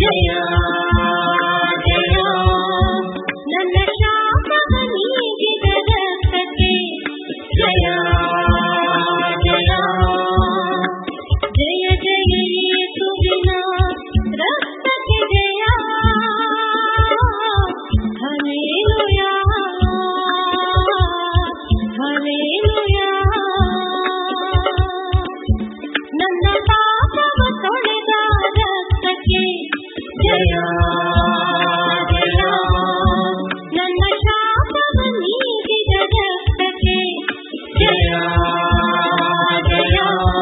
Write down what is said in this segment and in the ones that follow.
ಜಯ ಜಯ ನನ್ನ ಶಾಪವ ನೀಗಿದ ರಕ್ತಕ್ಕೆ ಜಯ ಜಯ ಜಯ ಜಯ ಯೇಸುವಿನ ರಕ್ತಕ್ಕೆ ಜಯ hallelujah hallelujah ನನ್ನ ಪಾಪವ ತೊಳೆದ ರಕ್ತಕ್ಕೆ ಜಯ ಜಯ ನನ್ನ ಶಾಪವ ನೀಗಿದ ರಕ್ತಕ್ಕೆ ಜಯ ಜಯ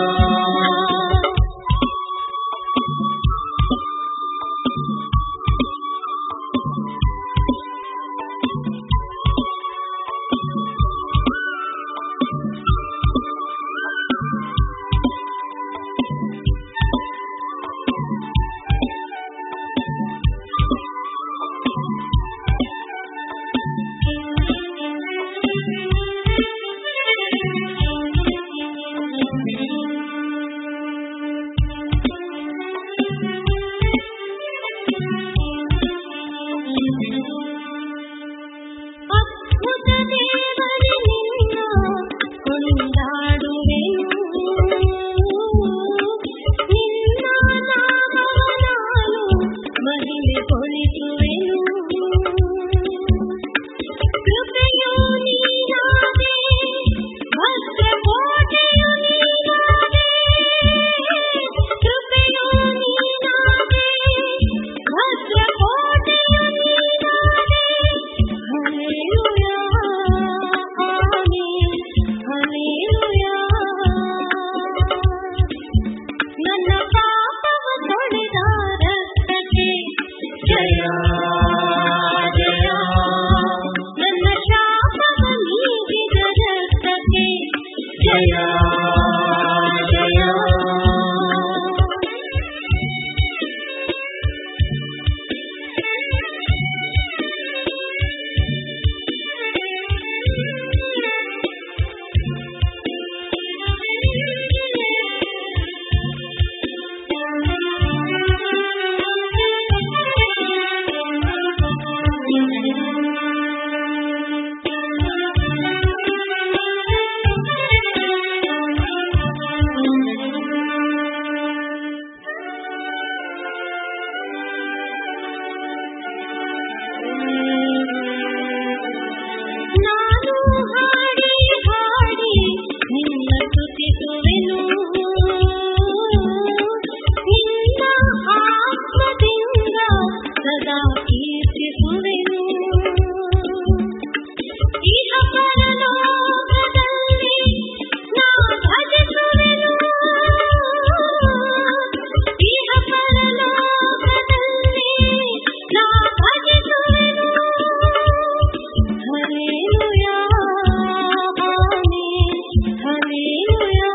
ಅದ್ಭುತ ದೇವರೇ ನಿನ್ನ ಕೊಂಡಾಡುವೆನು ನಿನ್ನ ನಾಮವ ನಾನು ಮಹಿಮೆಗೊಳಿಸುವೆನು ಕೃಪೆಯು ನೀನಾದೆ ಭದ್ರಕೋಟೆಯು ನೀನಾದೆ ಕೃಪೆಯು ನೀನಾದೆ ಭದ್ರಕೋಟೆಯು ನೀನಾದೆ ಹಲ್ಲೆಲೂಯಾ ಆಮೆನ್ ಹಲ್ಲೆಲೂಯಾ ನನ್ನ ಪಾಪವ ತೊಳೆದ ರಕ್ತಕ್ಕೆ ಜಯ ಜಯ ನನ್ನ ಶಾಪವ ನೀಗಿದ ರಕ್ತಕ್ಕೆ ಜಯ ಜಯ ನಾನು ಹಾಡಿ ಹಾಡಿ ನಿನ್ನ ಸ್ತುತಿಸುವೆನು ನಿನ್ನ ಆತ್ಮದಿಂದ ಸದಾ ಕೀರ್ತಿಸುವೆನು ಇಹ ಪರಲೋಕದಲ್ಲಿ ನಾ ಭಜಿಸುವೆನು ಇಹ ಪರಲೋಕದಲ್ಲಿ ನಾ ಭಜಿಸುವೆನು ಹಲ್ಲೆಲೂಯಾ ಆಮೆನ್ ಹಲ್ಲೆಲೂಯಾ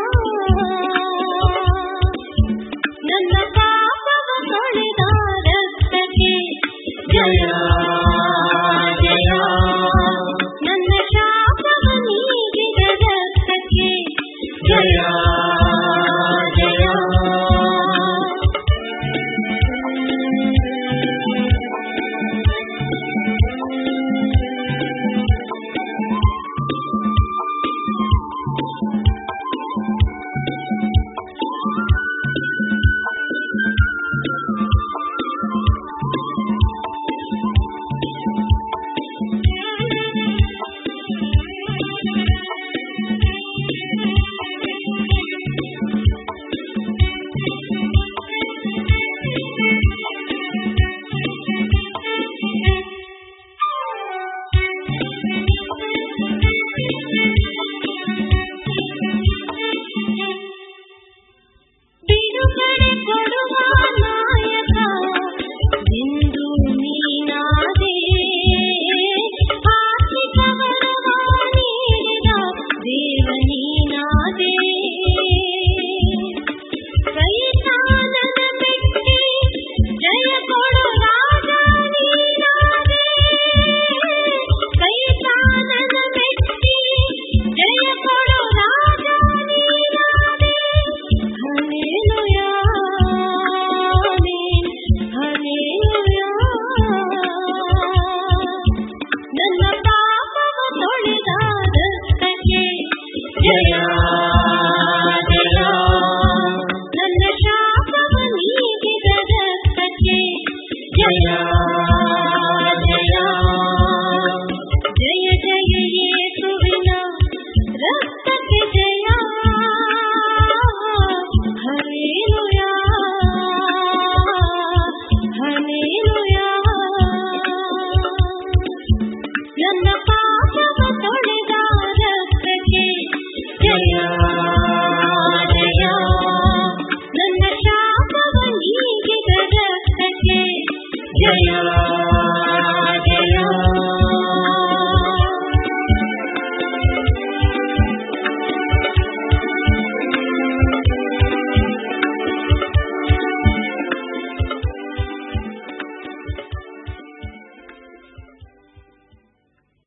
ನನ್ನ ಪಾಪವ ತೊಳೆದ ರಕ್ತಕ್ಕೆ ಜಯ ಜಯ ನನ್ನ ಶಾಪವ ನೀಗಿದ ರಕ್ತಕ್ಕೆ ಜಯ ಜಯ ಜಯ